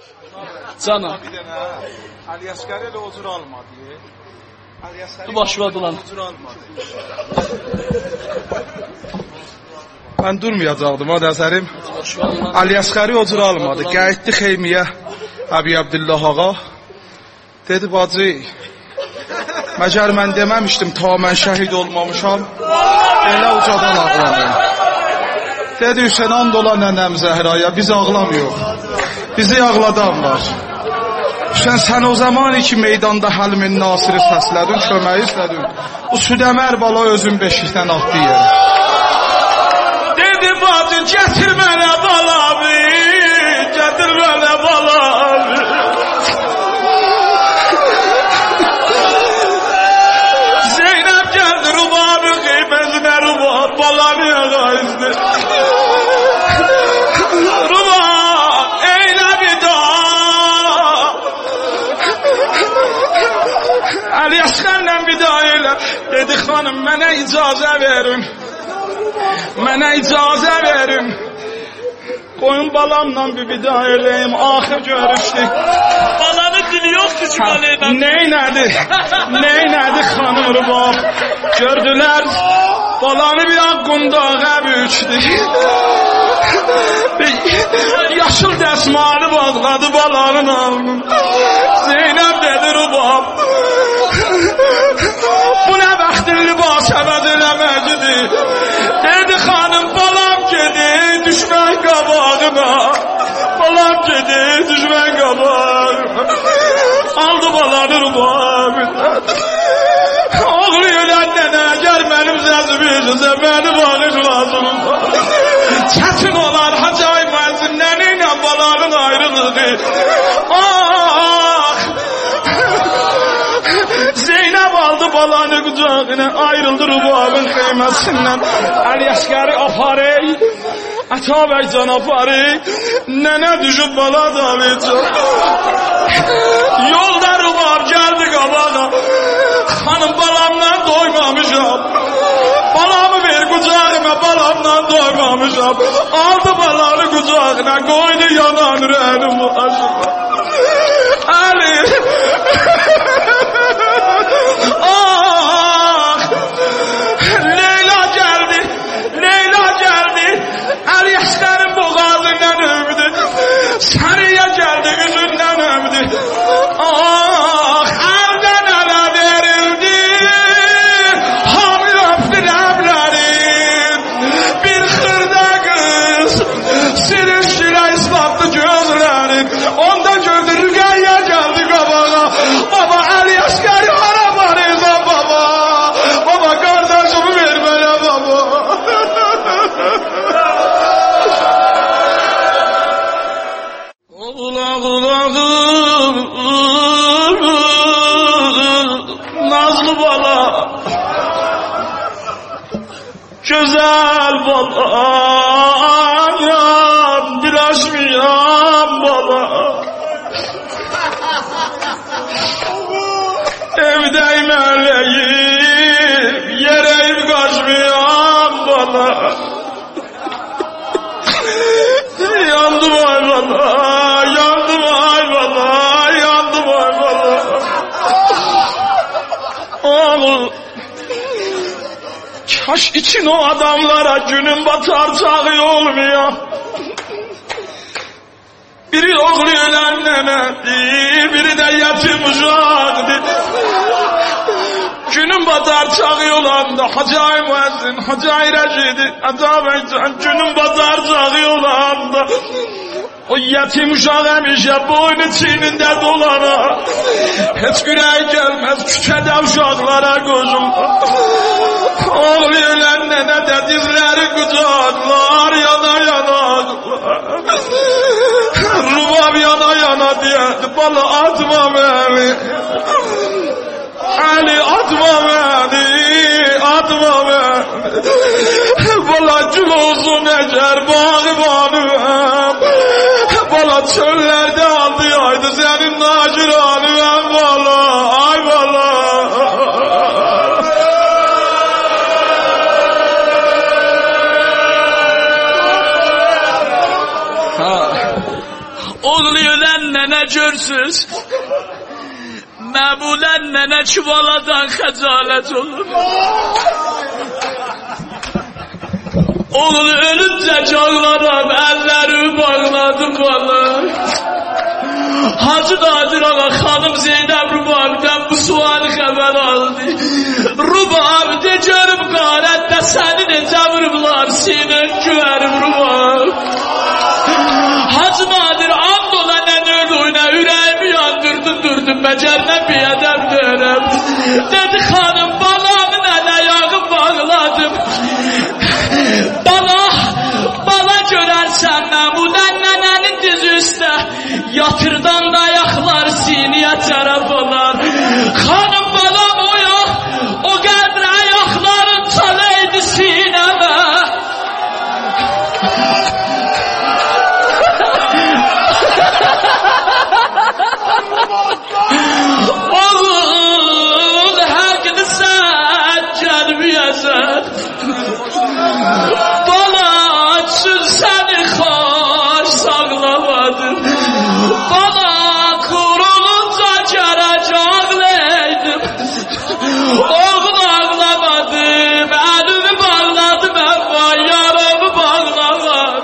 Canım. Bir dənə Əliyasqar elə o cür almadı. Əliyasqar Başladı lan. o cür almadı. Mən durmayacaqdım ha nəzərim. Əliyasqarı o cür almadı. Qayıtdı xeymiyə Əbi Abdullah ağa. Dedi bacı, məgər mən deməmişdim ta mən şəhid olmamışam. Elə ucadan ağlamayın. Dedi Hüseyin and ola nənəm Zəhraya, biz ağlamıyor. Bizi ağladan var. Sən o zaman ki meydanda Həlimin Nasiri səslədin, köməyi istədin. Bu Südəmər bala özün beşikdən atdı yerə. Dedi bacı, gətir mənə balamı, gətir mənə balamı. Zeynəb gəldi rubabı qeybəzinə rubab, balamı ağayızdı. Əliyasqarla vida elə. Dedi xanım mənə icazə verin. Mənə icazə verin. Qoyun balamla bir vida eləyim. Axır görüşdük. Balanın dili yoxdur ki qaleydən. Neynədi xanım rubab. Gördülər balanı bir ağ qundağa büyükdü. Yaşıl dəsmalı bağladı balanın ağını. Zeynəb dedi rubab. Bu nə bəxtin libas əvəz eləməcidir. Dedi xanım balam gedi düşmən qabağına. Balam gedi düşmən qabağına. Aldı balanı rubab. Oğlu ölən nənə gəl mənim səsimi eşitsə məni bağış lazım. Çətin olar Hacay müəzzin nənə ilə balanın ayrılığı. Zeynəb aldı balanı qucağına, ayrıldı rubabın xeyməsindən. Əliyasqarı aparey, Əta bəy can aparey, nənə düşüb bala dalayacaq. Yolda rubab gəldi qabağa, xanım balamla doymamışam. Balamı ver qucağıma, balamla doymamışam. Aldı balanı qucağına, qoydu yanan rənim başıma. Əli... Leyla geldi, Əliyasqarın boğazından öpdü. Sarıya geldi, üzündən öpdü. Əldən ələ verildi, hamı öpdü rəblərin. Bir xırda qız, silinşilə islatdı gözlərin. Onda gördü, Rüqəyyə geldi qabağa. Baba, Əliyasqarı hara varırsan baba? Baba, qardaşımı ver mənə baba. Nazlı bala, güzel balam, dilaşmayan bala. Evdeyim eleyim, yereyim kaçmayan bala. Yandım ay bala, yandım ay bala, yandım ay bala. Oğlum, kaş için o adamlara günün batar çağı olmuyor. Biri oğlu ölen nenedir, biri de yetim uşaktır. Günün batar çağı olanda Hacay müəzzin, Hacay Rəşidi, Əcəbəycan günün batar çağı olanda o yetim uşaq həmişə boynu çiynində dolana, heç ürək gəlməz küçədə uşaqlara qoşulma. Oğlu ölən nənə də dizləri qucaqlar, yana yanaqlar. Rubab yana yana deyədi, bala atma məni. Ali atma məni, atma məni. Bala gül olsun əgər bağı banıvam. Bala çöllərdə aldı yaydı sənin naciranıvam bala, ay bala. Oğlu ölən nənə görsüz. Məmulən nənə çuvaladan xəcalət olur. Oğul ölüncə ağlaram, əllərimi bağladım valla. Hacı Nadir ağa xanım Zeynəb Rubavidən bu sualı xəbər aldı. Rubavi de görüb qarətdə səni necə vurublar, sinən güvərim Rubavi. Hacı Nadir and ola nənə ölüyünə ürəyimi yandırdın durdum, məcərlə biyədəm dörəm. Dedi xanım balamı nənə yağı bağladım. Bala görərsən Məmudən nənənin dizi üstə yatırdan dayaqlar siniyə tərəf olar. Xanım balam o yox, o qədrə ayaqların çalaydı sinəmə. Oğul həqni sən gəlməyəsən. Bala üçün səni xoş sağlamadım. Bala qurulunca gərək ağlaydım. Oğul ağlamadım, əlimi bağladım, əvva yaramı bağlamadım.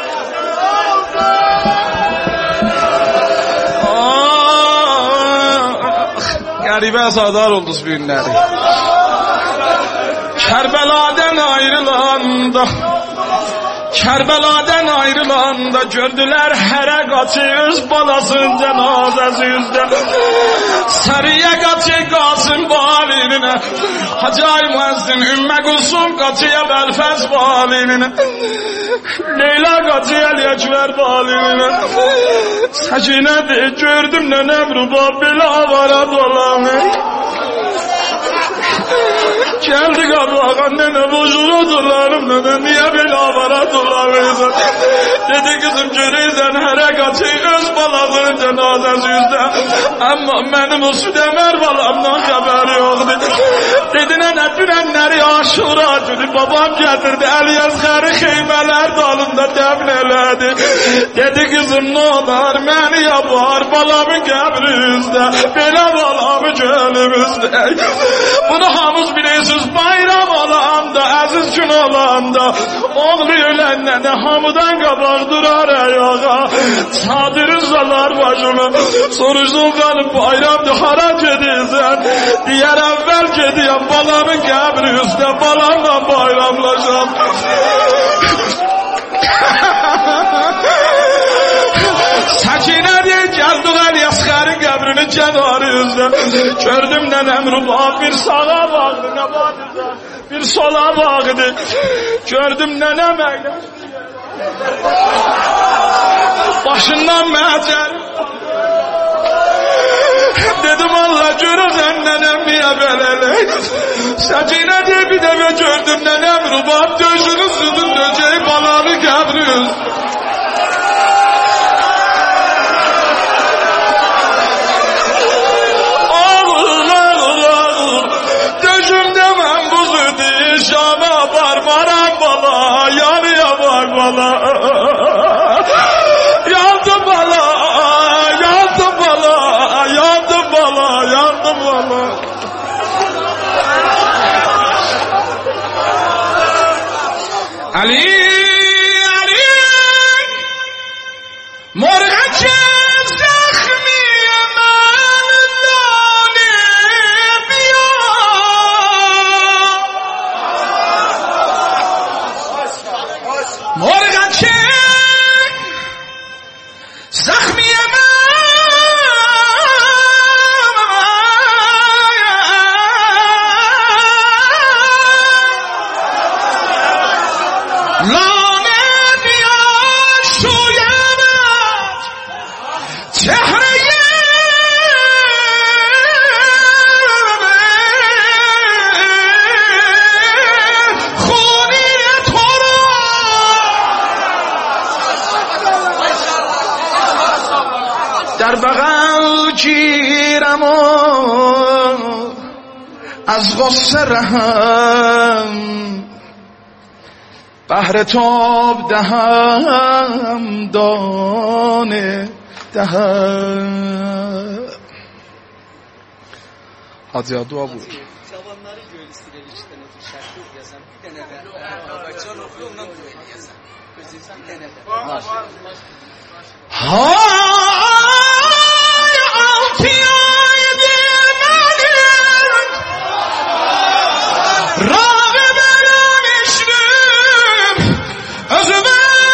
Qəribə azadar oldunuz bu günləri. Kərbəladən ayrılanda gördülər hərə qaçır balasının cənazəsi üzdə. Səriyə qaçır Qasım valininə, Hacı Müəzzin Ümmə Qulsum qaçıya Bəlfəz valininə, Leyla qaçıya Ələkbər valininə. Səkinə deyir gördüm nənəm Rubab belə avara dolanır. Geldi qabağa nənə boşuna dolanım nənə niyə belə avara dolanırsan? Dedi kızım görürsən hərə qaçır öz balasının cənazəsi üzdə. Amma mənim o Südəmər balamdan xəbəri yoxdur. Dedi nənə dünənləri Aşura günü babam gətirdi Əliyəzğəri xeymələr dalında dəfn elədi. Dedi kızım nə olar məni yapar balamın qəbri üzdə. Belə balamı gönlüm üzdə. Bunu hamız bilirsiniz bayram olanda, əziz gün olanda oğlu ölənlə hamıdan qabaq durar ayağa. Çadırı salar başımı, soruşdum qanım bayramdır hara gedirsən? Deyər əvvəl gediyəm balamın qəbri üstə, balamla bayramlaşam. Səkinə deyir gəldik Əliyəzğərin qəbrini kənarı üzdə. Gördüm nənəm Rubab bir sağa bağdı, nə bağdı, bir sola bağdı. Gördüm nənəm əyləşdi. Başından məcər. Dedim Allah görürsən nənəm niyə belələk. Səkinə deyir bir dəfə gördüm nənəm Rubab döşünü südün döcəyi balanı qəbri üzdə. Yandım bala, yandım bala, yandım bala, yandım bala. Ali, Ali, morga çev zahmiye men dalim ya. Morga çev zahmiye men lanet ya şuyemet çehreye khuni tora در بغل گیرم و از غصه رهم بهر تاب دهم دانه dəhəm. Hacıya dua buyur. Cavanları göl istəyir işdən ötürü şərtli oxuyasan, bir dənə də Azərbaycan oxuyor, ondan dua edəsən. Özünüz bir dənə də. Hay altı aydır mənim, Rabi benim işlim, özümə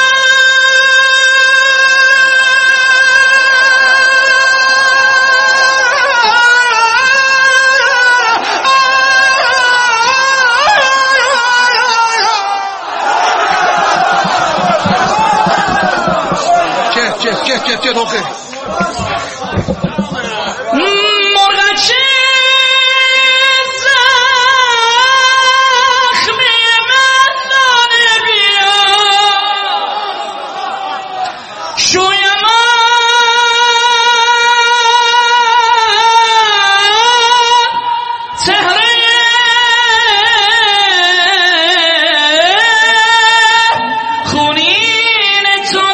Get oku. Morgaçı zahmi menden ebiya, şu yaman tehre خونین تو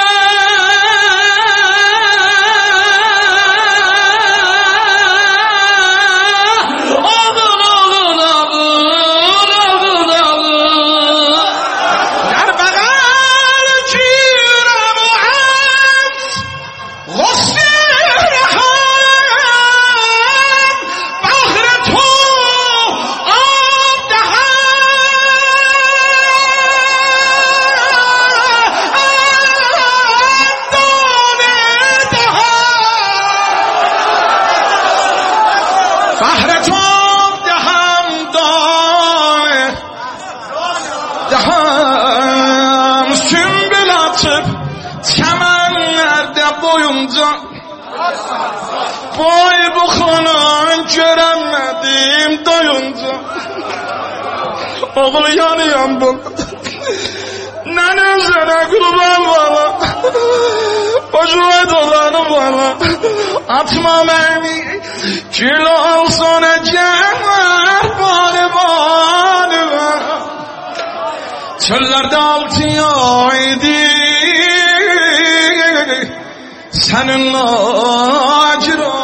Boy bu xanan görəmədim doyunca. Oğul yanıyam bu. Nən özünə qurban bana, Bocuay dolanım bana. Atma beni, gül olsun ecəmər bani bani. Çöllerde 6 aydı seninle acır